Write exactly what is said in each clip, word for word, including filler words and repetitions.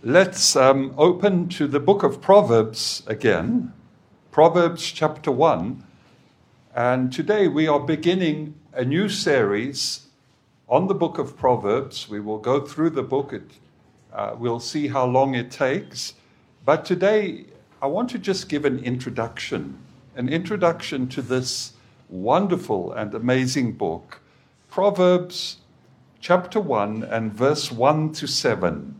Let's um, open to the book of Proverbs again, Proverbs chapter one. And today we are beginning a new series on the book of Proverbs. We will go through the book. It, uh, we'll see how long it takes. But today I want to just give an introduction, an introduction to this wonderful and amazing book, Proverbs chapter one and verse one to seven.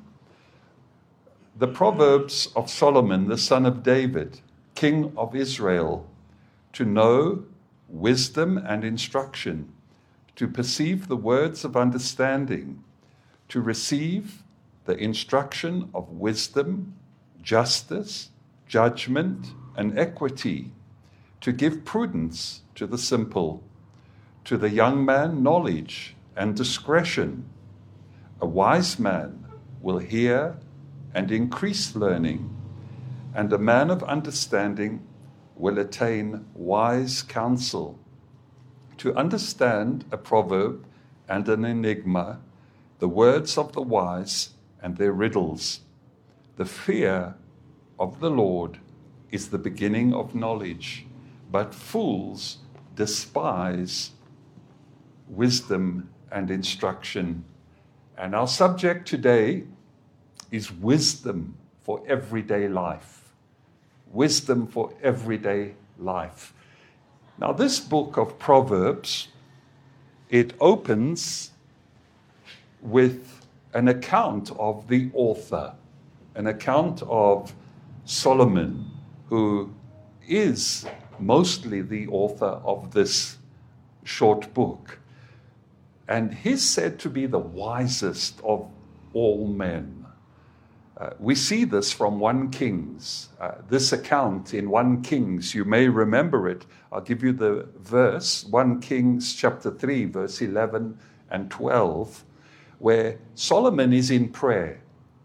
The Proverbs of Solomon, the son of David, king of Israel, to know wisdom and instruction, to perceive the words of understanding, to receive the instruction of wisdom, justice, judgment, and equity, to give prudence to the simple, to the young man knowledge and discretion. A wise man will hear and increase learning, and a man of understanding will attain wise counsel. To understand a proverb and an enigma, the words of the wise and their riddles. The fear of the Lord is the beginning of knowledge, but fools despise wisdom and instruction. And our subject today is wisdom for everyday life. Wisdom for everyday life. Now, this book of Proverbs, it opens with an account of the author, an account of Solomon, who is mostly the author of this short book. And he's said to be the wisest of all men. Uh, we see this from First Kings. Uh, this account in First Kings, you may remember it. I'll give you the verse, First Kings chapter three, verse eleven and twelve, where Solomon is in prayer.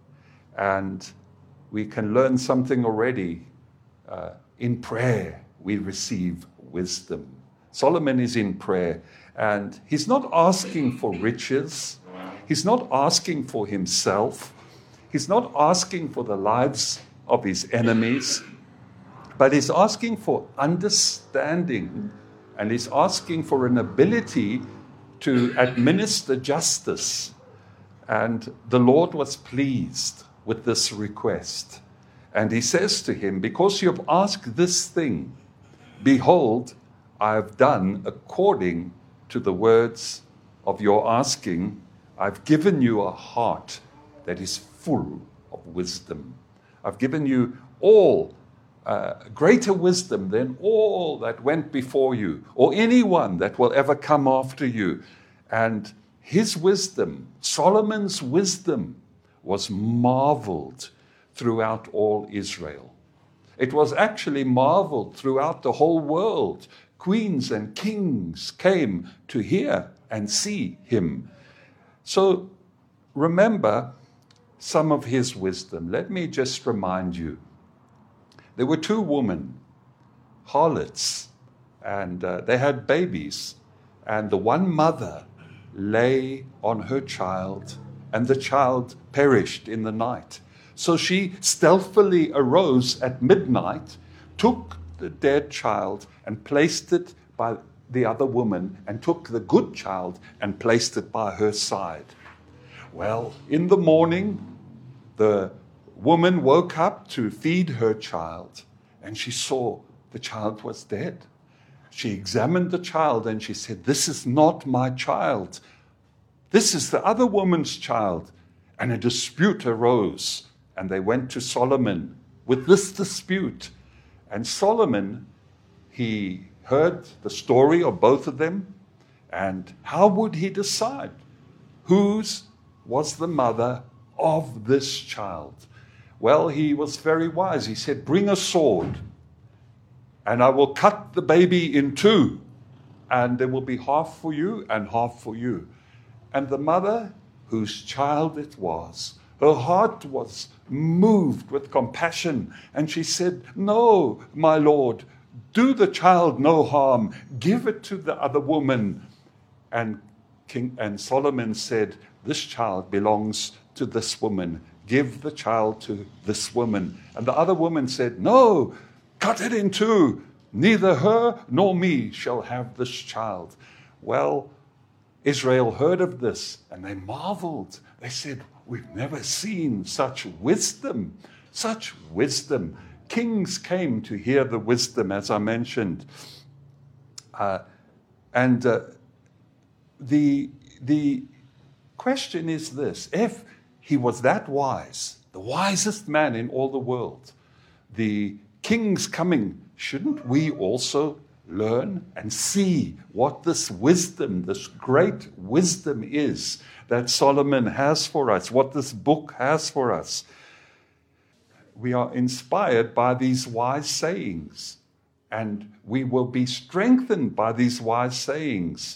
And we can learn something already. Uh, in prayer, we receive wisdom. Solomon is in prayer, and he's not asking for riches. He's not asking for himself. He's not asking for the lives of his enemies, but he's asking for understanding, and he's asking for an ability to administer justice. And the Lord was pleased with this request. And he says to him, because you have asked this thing, behold, I have done according to the words of your asking. I've given you a heart that is full of wisdom. I've given you all uh, greater wisdom than all that went before you, or anyone that will ever come after you. And his wisdom, Solomon's wisdom, was marveled throughout all Israel. It was actually marveled throughout the whole world. Queens and kings came to hear and see him. So remember some of his wisdom. Let me just remind you. There were two women, harlots, and uh, they had babies. And the one mother lay on her child, and the child perished in the night. So she stealthily arose at midnight, took the dead child and placed it by the other woman, and took the good child and placed it by her side. Well, in the morning, the woman woke up to feed her child, and she saw the child was dead. She examined the child, and she said, "This is not my child. This is the other woman's child." And a dispute arose, and they went to Solomon with this dispute. And Solomon, he heard the story of both of them, and how would he decide whose was the mother of this child? Well, he was very wise. He said, "Bring a sword, and I will cut the baby in two, and there will be half for you and half for you." And the mother, whose child it was, her heart was moved with compassion, and she said, "No, my lord, do the child no harm. Give it to the other woman." And King and Solomon said, "This child belongs to this woman. give the child to this woman. And the other woman said, no, cut it in two. Neither her nor me shall have this child. Well, Israel heard of this and they marveled. They said, we've never seen such wisdom, such wisdom. Kings came to hear the wisdom, as I mentioned. Uh, and uh, the, the question is this: if he was that wise, the wisest man in all the world, the king's coming, shouldn't we also learn and see what this wisdom, this great wisdom is that Solomon has for us, what this book has for us? We are inspired by these wise sayings, and we will be strengthened by these wise sayings.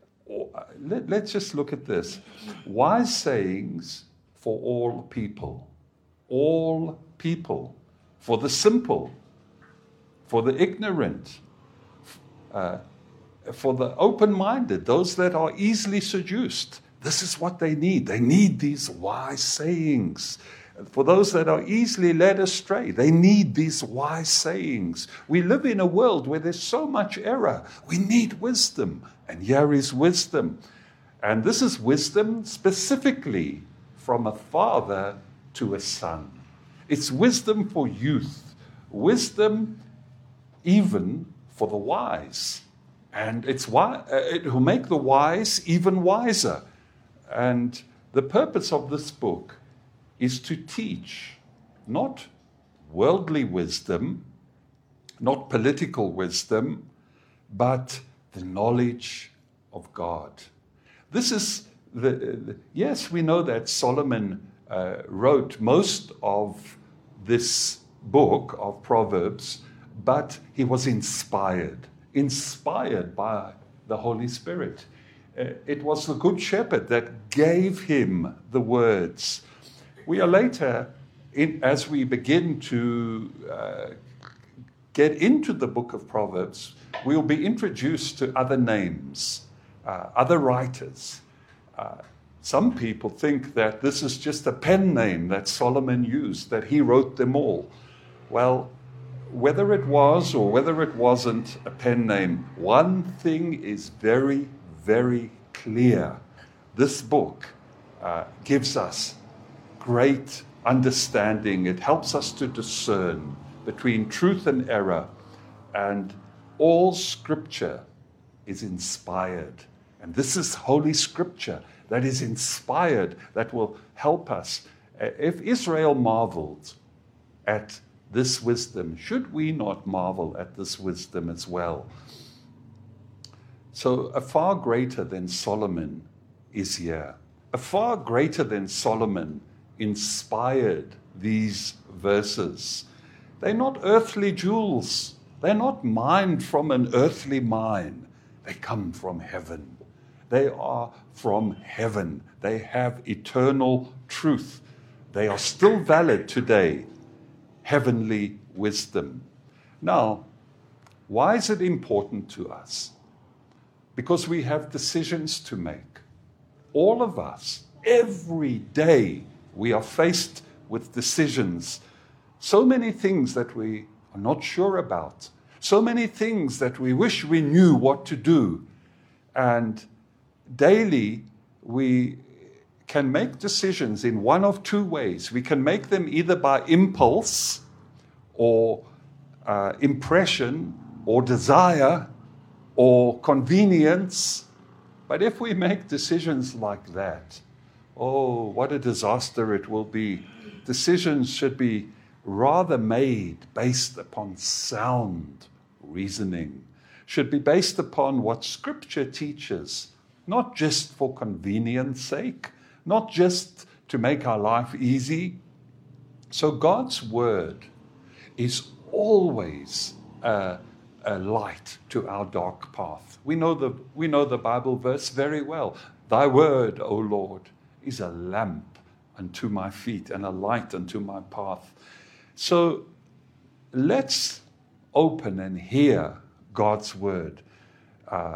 Let, let's just look at this. Wise sayings for all people. All people. For the simple. For the ignorant. Uh, for the open-minded. Those that are easily seduced. This is what they need. They need these wise sayings. For those that are easily led astray, they need these wise sayings. We live in a world where there's so much error. We need wisdom. And here is wisdom. And this is wisdom specifically from a father to a son. It's wisdom for youth. Wisdom even for the wise. And it's why it will make the wise even wiser. And the purpose of this book is to teach not worldly wisdom, not political wisdom, but the knowledge of God. This is the, the yes, we know that Solomon uh, wrote most of this book of Proverbs, but he was inspired, inspired by the Holy Spirit. Uh, it was the Good Shepherd that gave him the words. We are later, in, as we begin to uh, get into the book of Proverbs, we will be introduced to other names, uh, other writers. Uh, some people think that this is just a pen name that Solomon used, that he wrote them all. Well, whether it was or whether it wasn't a pen name, one thing is very, very clear. This book uh, gives us great understanding. It helps us to discern between truth and error. And all Scripture is inspired. And this is Holy Scripture that is inspired, that will help us. If Israel marveled at this wisdom, should we not marvel at this wisdom as well? So a far greater than Solomon is here. A far greater than Solomon inspired these verses. They're not earthly jewels. They're not mined from an earthly mine. They come from heaven. They are from heaven. They have eternal truth. They are still valid today. Heavenly wisdom. Now, why is it important to us? Because we have decisions to make. All of us, every day, we are faced with decisions. So many things that we are not sure about. So many things that we wish we knew what to do. And daily, we can make decisions in one of two ways. We can make them either by impulse or uh, impression or desire or convenience. But if we make decisions like that, oh, what a disaster it will be. Decisions should be rather made based upon sound reasoning, should be based upon what Scripture teaches, not just for convenience sake, not just to make our life easy. So God's Word is always a, a light to our dark path. We know the we know the Bible verse very well. Thy Word, O Lord, is a lamp unto my feet and a light unto my path. So let's open and hear God's Word. Uh,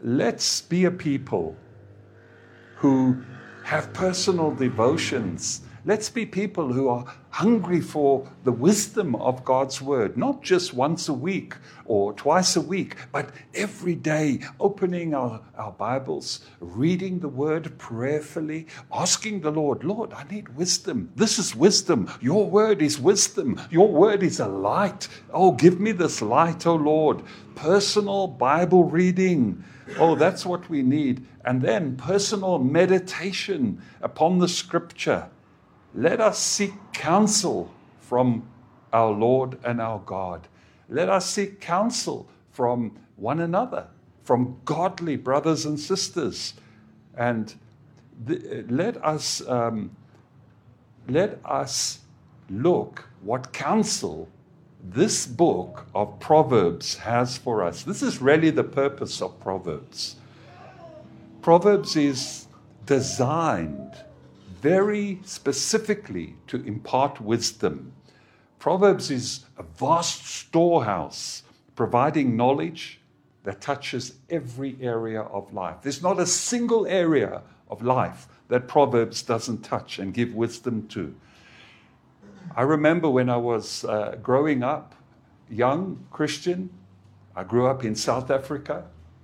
let's be a people who have personal devotions Let's be people who are hungry for the wisdom of God's word, not just once a week or twice a week, but every day, opening our, our Bibles, reading the word prayerfully, asking the Lord, Lord, I need wisdom. This is wisdom. Your word is wisdom. Your word is a light. Oh, give me this light, oh Lord. Personal Bible reading. Oh, that's what we need. And then personal meditation upon the scripture. Let us seek counsel from our Lord and our God. Let us seek counsel from one another, from godly brothers and sisters. And the, let us um, let us look what counsel this book of Proverbs has for us. This is really the purpose of Proverbs. Proverbs is designed very specifically to impart wisdom. Proverbs is a vast storehouse providing knowledge that touches every area of life. There's not a single area of life that Proverbs doesn't touch and give wisdom to. I remember when I was uh, growing up, young Christian, I grew up in South Africa.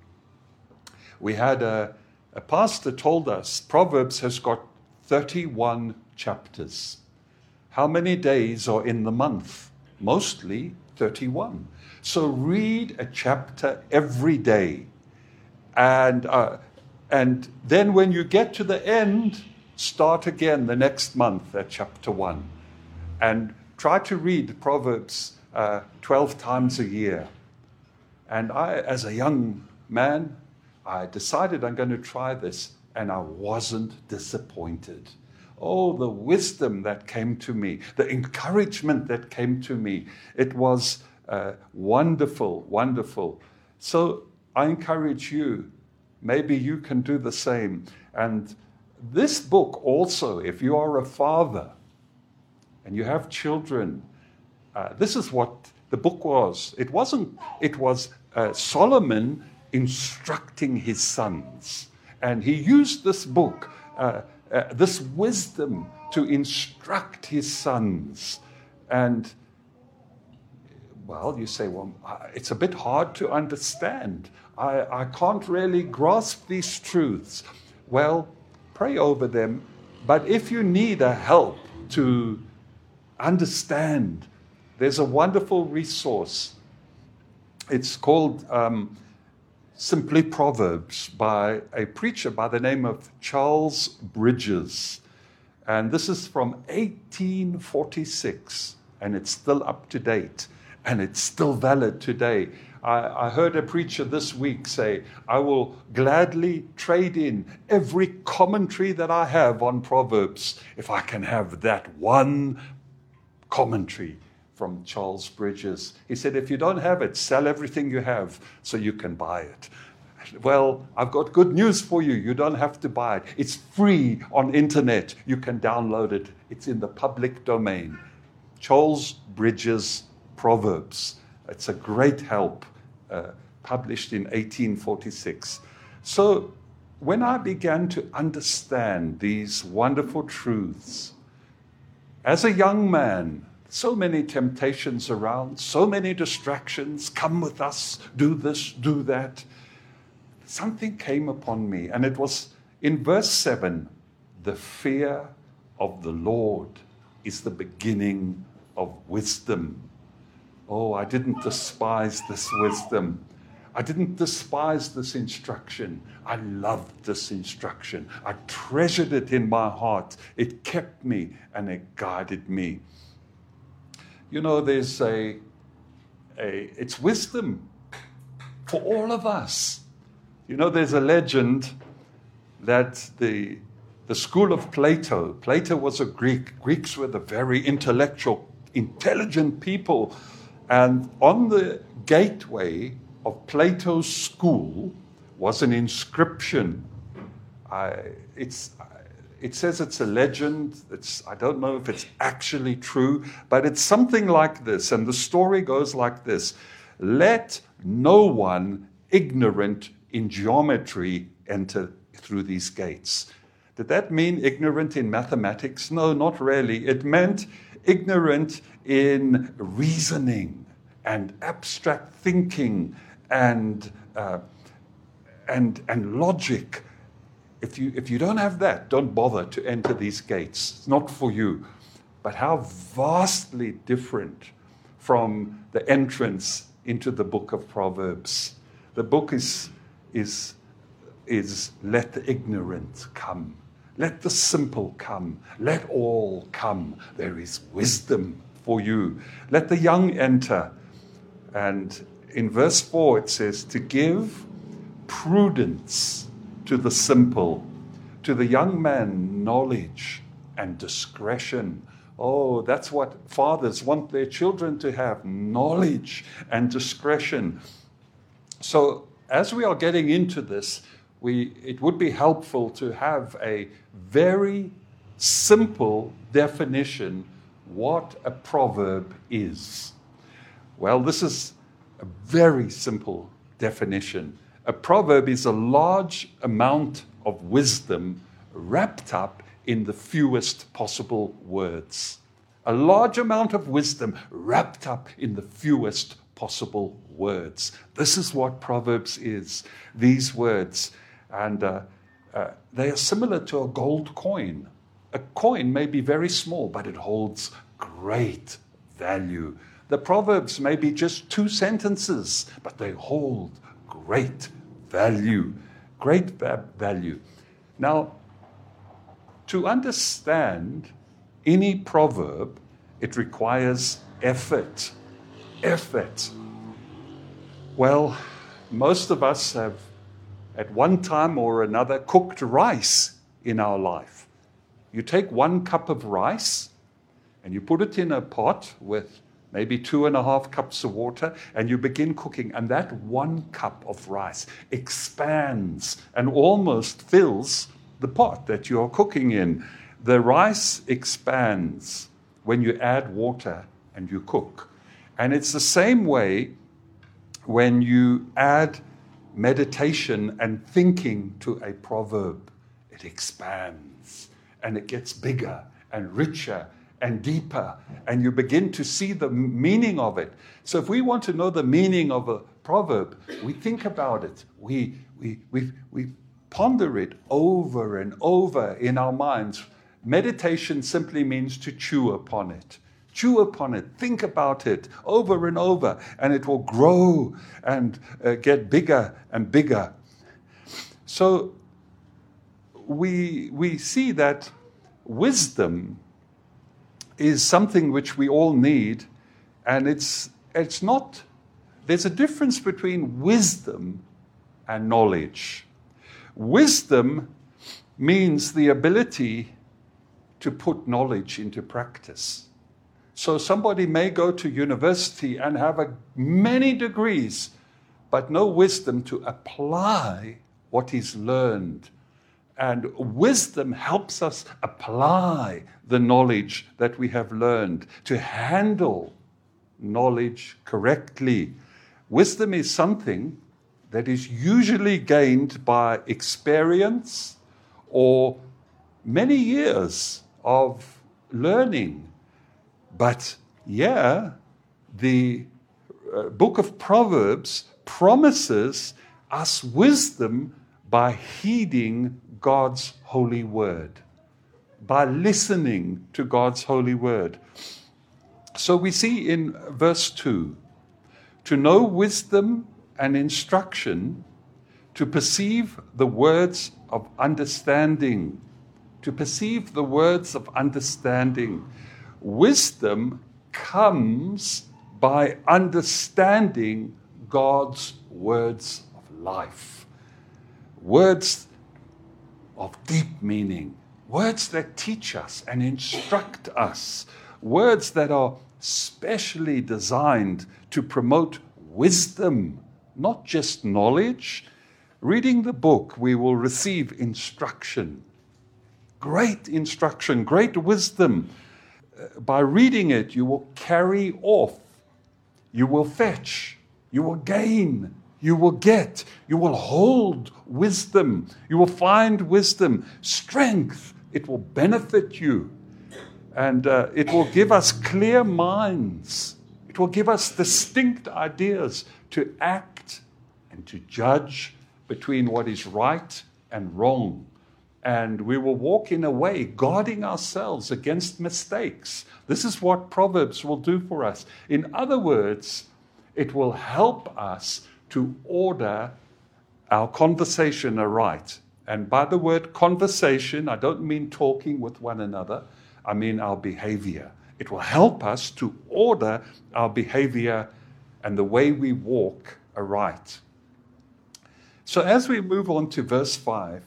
We had a, a pastor told us Proverbs has got thirty-one chapters. How many days are in the month? Mostly thirty-one. So read a chapter every day. And, uh, and then when you get to the end, start again the next month at chapter one. And try to read Proverbs uh, twelve times a year. And I, as a young man, I decided I'm going to try this. And I wasn't disappointed. Oh, the wisdom that came to me, the encouragement that came to me. It was uh, wonderful, wonderful. So I encourage you, maybe you can do the same. And this book also, if you are a father and you have children, uh, this is what the book was. It wasn't, it was uh, Solomon instructing his sons. And he used this book, uh, uh, this wisdom, to instruct his sons. And, well, you say, well, it's a bit hard to understand. I, I can't really grasp these truths. Well, pray over them. But if you need a help to understand, there's a wonderful resource. It's called Um, Simply Proverbs by a preacher by the name of Charles Bridges. And this is from eighteen forty-six, and it's still up to date, and it's still valid today. I, I heard a preacher this week say, I will gladly trade in every commentary that I have on Proverbs if I can have that one commentary from Charles Bridges. He said, if you don't have it, sell everything you have so you can buy it. Well, I've got good news for you. You don't have to buy it. It's free on internet. You can download it. It's in the public domain. Charles Bridges Proverbs. It's a great help, uh, published in eighteen forty-six. So when I began to understand these wonderful truths, as a young man, so many temptations around, so many distractions. Come with us, do this, do that. Something came upon me, and it was in verse seven, the fear of the Lord is the beginning of wisdom. Oh, I didn't despise this wisdom. I didn't despise this instruction. I loved this instruction. I treasured it in my heart. It kept me and it guided me. You know, there's a, a, it's wisdom for all of us. You know, there's a legend that the, the school of Plato, Plato was a Greek. Greeks were the very intellectual, intelligent people. And on the gateway of Plato's school was an inscription. I, it's... It says it's a legend. It's, I don't know if it's actually true, but it's something like this. And the story goes like this. Let no one ignorant in geometry enter through these gates. Did that mean ignorant in mathematics? No, not really. It meant ignorant in reasoning and abstract thinking and uh, and and logic. If you if you don't have that, don't bother to enter these gates. It's not for you. But how vastly different from the entrance into the book of Proverbs. The book is is is let the ignorant come. Let the simple come. Let all come. There is wisdom for you. Let the young enter. And in verse four it says, to give prudence to the simple, to the young man knowledge and discretion. Oh, that's what fathers want their children to have, knowledge and discretion. So as we are getting into this, we it would be helpful to have a very simple definition what a proverb is. Well, this is a very simple definition. A proverb is a large amount of wisdom wrapped up in the fewest possible words. A large amount of wisdom wrapped up in the fewest possible words. This is what Proverbs is, these words. And uh, uh, they are similar to a gold coin. A coin may be very small, but it holds great value. The Proverbs may be just two sentences, but they hold great value. Great va- value. Now, to understand any proverb, it requires effort. Effort. Well, most of us have, at one time or another, cooked rice in our life. You take one cup of rice and you put it in a pot with maybe two and a half cups of water, and you begin cooking, and that one cup of rice expands and almost fills the pot that you're cooking in. The rice expands when you add water and you cook. And it's the same way when you add meditation and thinking to a proverb. It expands and it gets bigger and richer and deeper, and you begin to see the meaning of it. So if we want to know the meaning of a proverb, we think about it. We we we we ponder it over and over in our minds. Meditation simply means to chew upon it. Chew upon it, think about it over and over, and it will grow and uh, get bigger and bigger. So we we see that wisdom is something which we all need, and it's it's not, there's a difference between wisdom and knowledge. Wisdom means the ability to put knowledge into practice. So somebody may go to university and have a, many degrees, but no wisdom to apply what he's learned. And wisdom helps us apply the knowledge that we have learned, to handle knowledge correctly. Wisdom is something that is usually gained by experience or many years of learning. But yeah, the uh, book of Proverbs promises us wisdom by heeding God's holy word, by listening to God's holy word. So we see in verse two, to know wisdom and instruction, to perceive the words of understanding, to perceive the words of understanding. Wisdom comes by understanding God's words of life. Words of deep meaning. Words that teach us and instruct us. Words that are specially designed to promote wisdom, not just knowledge. Reading the book, we will receive instruction. Great instruction, great wisdom. By reading it, you will carry off, you will fetch, you will gain You will get, you will hold wisdom. You will find wisdom, strength. It will benefit you. And uh, it will give us clear minds. It will give us distinct ideas to act and to judge between what is right and wrong. And we will walk in a way guarding ourselves against mistakes. This is what Proverbs will do for us. In other words, it will help us to order our conversation aright. And by the word conversation, I don't mean talking with one another. I mean our behavior. It will help us to order our behavior and the way we walk aright. So as we move on to verse five,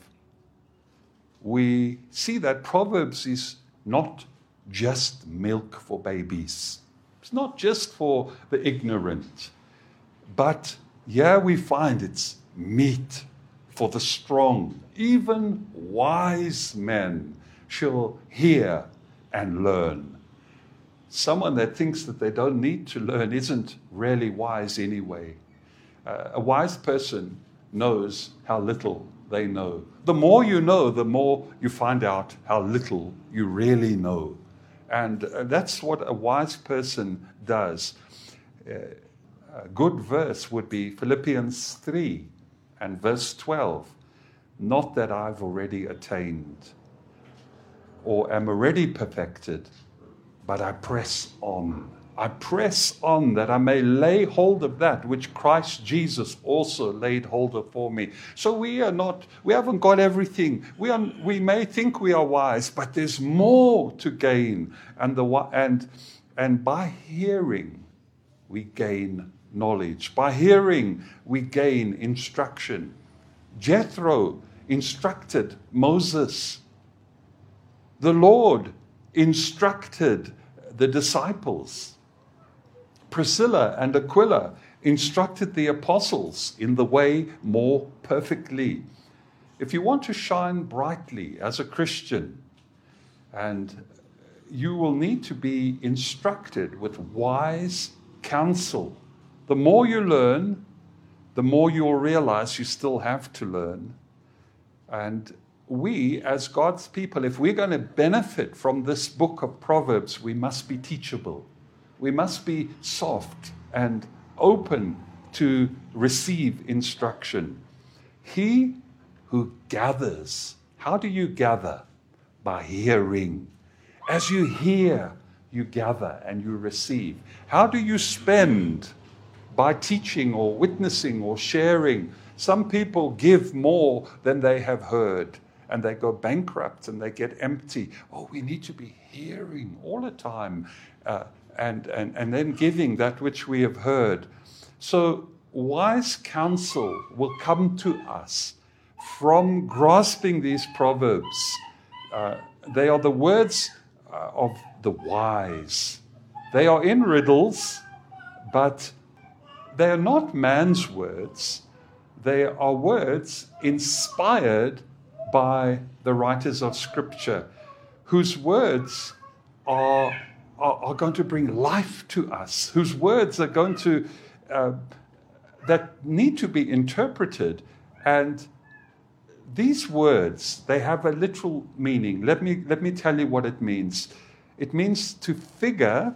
we see that Proverbs is not just milk for babies. It's not just for the ignorant. But here we find it's meat for the strong. Even wise men shall hear and learn. Someone that thinks that they don't need to learn isn't really wise anyway. Uh, a wise person knows how little they know. The more you know, the more you find out how little you really know. And uh, that's what a wise person does. Uh, a good verse would be Philippians three and verse twelve. Not that I've already attained or am already perfected, but I press on. I press on that I may lay hold of that which Christ Jesus also laid hold of for me. So we are not, we haven't got everything. We are, we may think we are wise, but there's more to gain. And the and and by hearing, we gain knowledge. By hearing, we gain instruction. Jethro instructed Moses. The Lord instructed the disciples. Priscilla and Aquila instructed the apostles in the way more perfectly. If you want to shine brightly as a Christian, and you will need to be instructed with wise counsel. The more you learn, the more you'll realize you still have to learn. And we, as God's people, if we're going to benefit from this book of Proverbs, we must be teachable. We must be soft and open to receive instruction. He who gathers, how do you gather? By hearing. As you hear, you gather and you receive. How do you spend? By teaching or witnessing or sharing. Some people give more than they have heard, and they go bankrupt and they get empty. Oh, we need to be hearing all the time. Uh, And, and, and then giving that which we have heard. So wise counsel will come to us from grasping these proverbs. Uh, they are the words uh, of the wise. They are in riddles, but they are not man's words. They are words inspired by the writers of Scripture, whose words are Are, are going to bring life to us, whose words are going to, uh, that need to be interpreted. And these words, they have a literal meaning. Let me, let me tell you what it means. It means to figure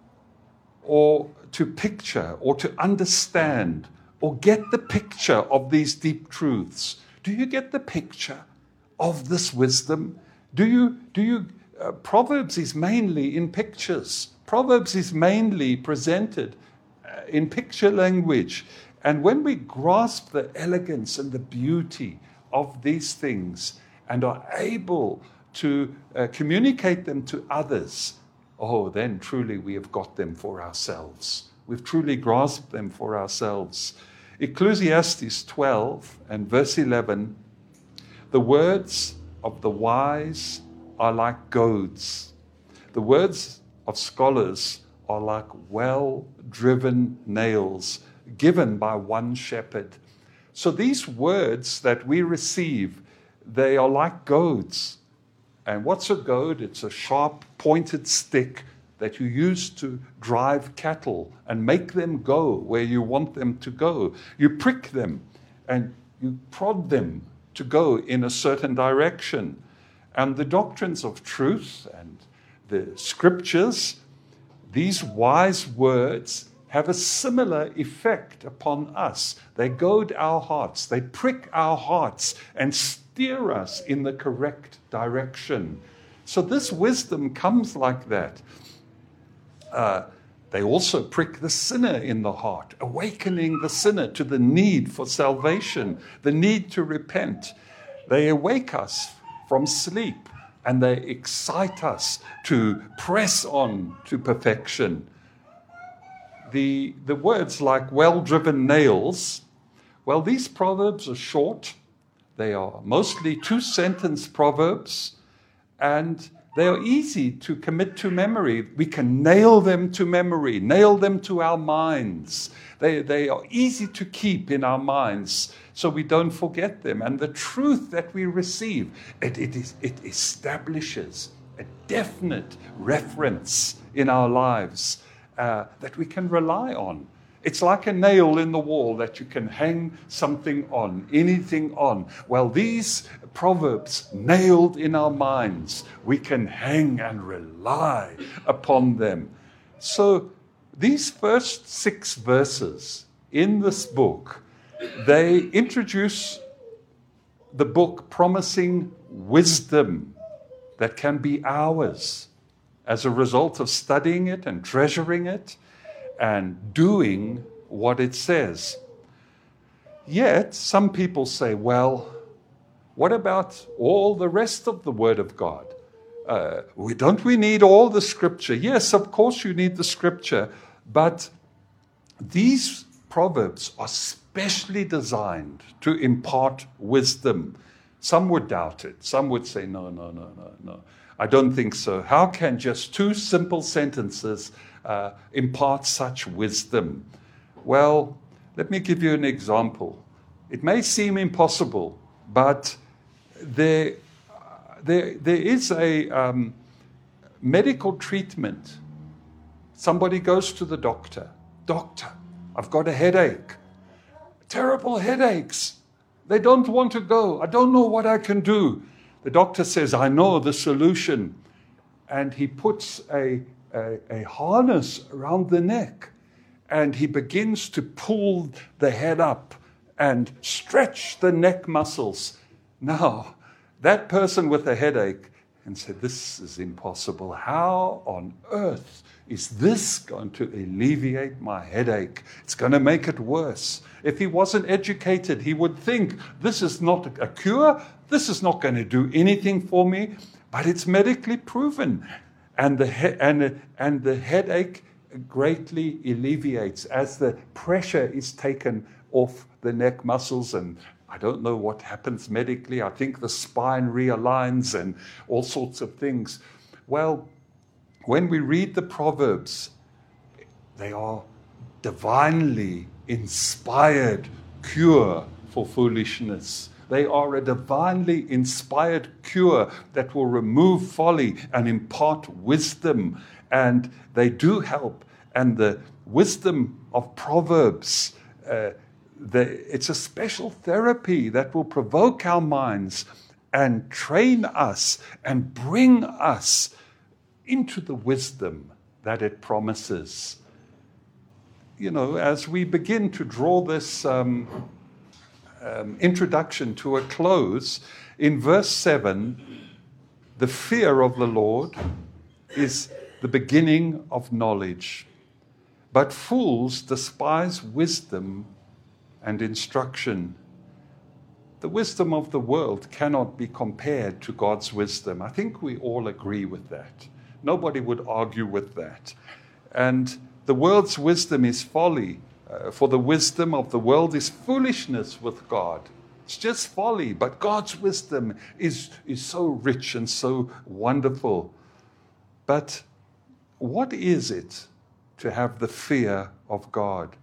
or to picture or to understand or get the picture of these deep truths. Do you get the picture of this wisdom? Do you, do you, Uh, Proverbs is mainly in pictures. Proverbs is mainly presented uh, in picture language. And when we grasp the elegance and the beauty of these things and are able to uh, communicate them to others, oh, then truly we have got them for ourselves. We've truly grasped them for ourselves. Ecclesiastes twelve and verse eleven, the words of the wise are like goads. The words of scholars are like well-driven nails given by one shepherd. So these words that we receive, they are like goads. And what's a goad? It's a sharp, pointed stick that you use to drive cattle and make them go where you want them to go. You prick them and you prod them to go in a certain direction. And the doctrines of truth and the scriptures, these wise words, have a similar effect upon us. They goad our hearts, they prick our hearts and steer us in the correct direction. So this wisdom comes like that. Uh, they also prick the sinner in the heart, awakening the sinner to the need for salvation, the need to repent. They awake us from sleep and they excite us to press on to perfection. The, the words like well-driven nails, well, these proverbs are short. They are mostly two-sentence proverbs, and they are easy to commit to memory. We can nail them to memory, nail them to our minds. They, they are easy to keep in our minds so we don't forget them. And the truth that we receive, it, it, is, it establishes a definite reference in our lives uh, that we can rely on. It's like a nail in the wall that you can hang something on, anything on. Well, these proverbs nailed in our minds, we can hang and rely upon them. So these first six verses in this book, they introduce the book promising wisdom that can be ours as a result of studying it and treasuring it and doing what it says. Yet, some people say, well, what about all the rest of the Word of God? Uh, we, don't we need all the Scripture? Yes, of course you need the Scripture, but these proverbs are specially designed to impart wisdom. Some would doubt it. Some would say, no, no, no, no, no. I don't think so. How can just two simple sentences uh, impart such wisdom? Well, let me give you an example. It may seem impossible, but there, there, there is a um, medical treatment. Somebody goes to the doctor. Doctor, I've got a headache. Terrible headaches. They don't want to go. I don't know what I can do. The doctor says, I know the solution. And he puts a, a, a harness around the neck. And he begins to pull the head up and stretch the neck muscles. Now, that person with a headache and said, this is impossible. How on earth is this going to alleviate my headache? It's going to make it worse. If he wasn't educated, he would think, this is not a cure. This is not going to do anything for me. But it's medically proven. And the, he- and, and the headache greatly alleviates as the pressure is taken off the neck muscles. And I don't know what happens medically. I think the spine realigns and all sorts of things. Well, when we read the Proverbs, they are divinely inspired cure for foolishness. They are a divinely inspired cure that will remove folly and impart wisdom. And they do help. And the wisdom of Proverbs, uh, the, it's a special therapy that will provoke our minds and train us and bring us into the wisdom that it promises. You know, as we begin to draw this um, um, introduction to a close, in verse seven, the fear of the Lord is the beginning of knowledge, but fools despise wisdom and instruction. The wisdom of the world cannot be compared to God's wisdom. I think we all agree with that. Nobody would argue with that. And the world's wisdom is folly, uh, for the wisdom of the world is foolishness with God. It's just folly, but God's wisdom is, is so rich and so wonderful. But what is it to have the fear of God?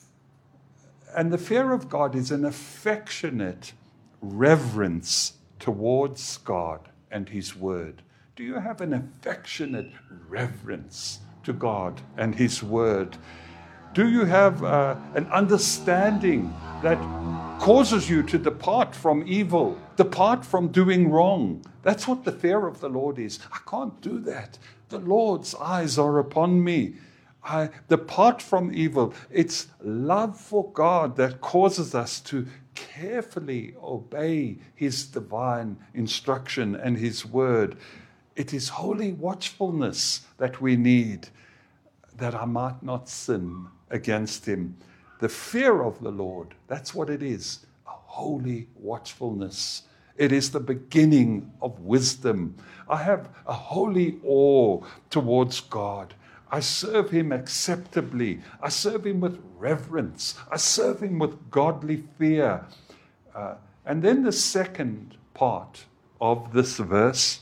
And the fear of God is an affectionate reverence towards God and His Word. Do you have an affectionate reverence to God and His Word? Do you have uh, an understanding that causes you to depart from evil, depart from doing wrong? That's what the fear of the Lord is. I can't do that. The Lord's eyes are upon me. I depart from evil. It's love for God that causes us to carefully obey His divine instruction and His Word. It is holy watchfulness that we need, that I might not sin against Him. The fear of the Lord, that's what it is, a holy watchfulness. It is the beginning of wisdom. I have a holy awe towards God. I serve Him acceptably. I serve Him with reverence. I serve Him with godly fear. Uh, and then the second part of this verse,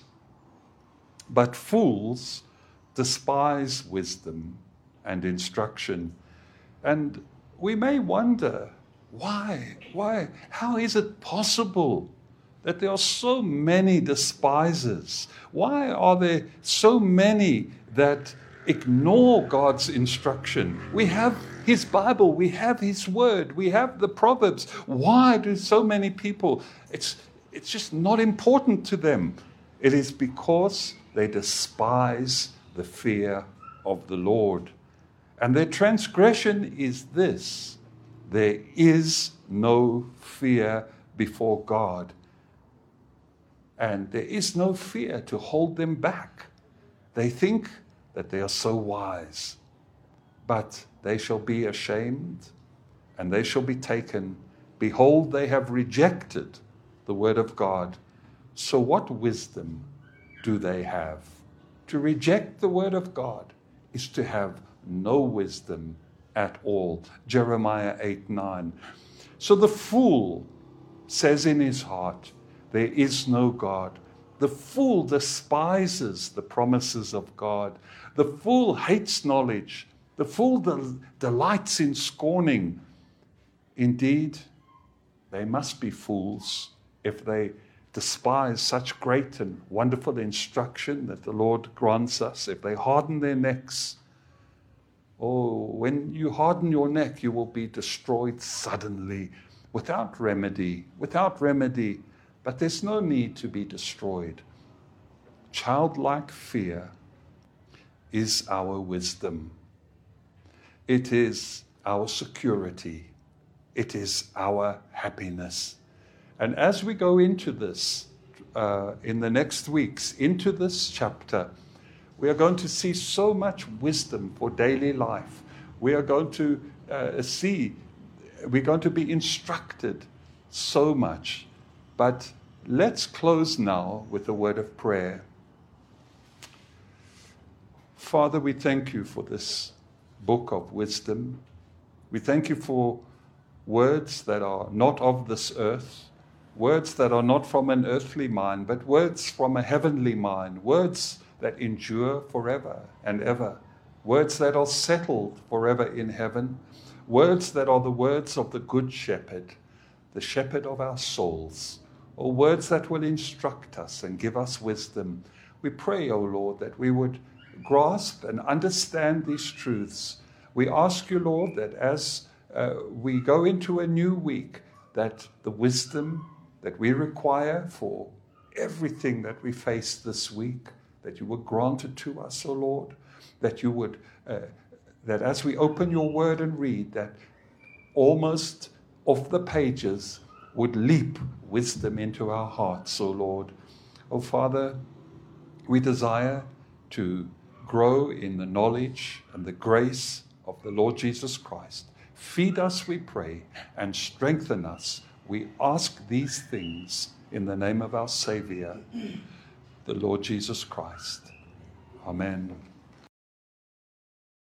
but fools despise wisdom and instruction. And we may wonder, why? Why? How is it possible that there are so many despisers? Why are there so many that ignore God's instruction? We have His Bible, we have His Word, we have the Proverbs. Why do so many people? It's, it's just not important to them. It is because they despise the fear of the Lord. And their transgression is this: there is no fear before God. And there is no fear to hold them back. They think that they are so wise, but they shall be ashamed, and they shall be taken. Behold, they have rejected the word of God. So what wisdom do they have? To reject the word of God is to have no wisdom at all. Jeremiah eight nine. So the fool says in his heart, there is no God. The fool despises the promises of God. The fool hates knowledge. The fool del- delights in scorning. Indeed, they must be fools if they despise such great and wonderful instruction that the Lord grants us, if they harden their necks. Oh, when you harden your neck, you will be destroyed suddenly, without remedy, without remedy. But there's no need to be destroyed. Childlike fear is our wisdom. It is our security. It is our happiness. And as we go into this, uh, in the next weeks, into this chapter, we are going to see so much wisdom for daily life. We are going to uh, see, we're going to be instructed so much. But let's close now with a word of prayer. Father, we thank you for this book of wisdom. We thank you for words that are not of this earth, words that are not from an earthly mind, but words from a heavenly mind, words that endure forever and ever, words that are settled forever in heaven, words that are the words of the Good Shepherd, the shepherd of our souls, or words that will instruct us and give us wisdom. We pray, O Lord, that we would grasp and understand these truths. We ask you, Lord, that as uh, we go into a new week, that the wisdom that we require for everything that we face this week, that you would grant it to us, O Lord, that you would, uh, that as we open your word and read, that almost off the pages would leap wisdom into our hearts, O Lord. O Father, we desire to grow in the knowledge and the grace of the Lord Jesus Christ. Feed us, we pray, and strengthen us. We ask these things in the name of our Savior, the Lord Jesus Christ. Amen.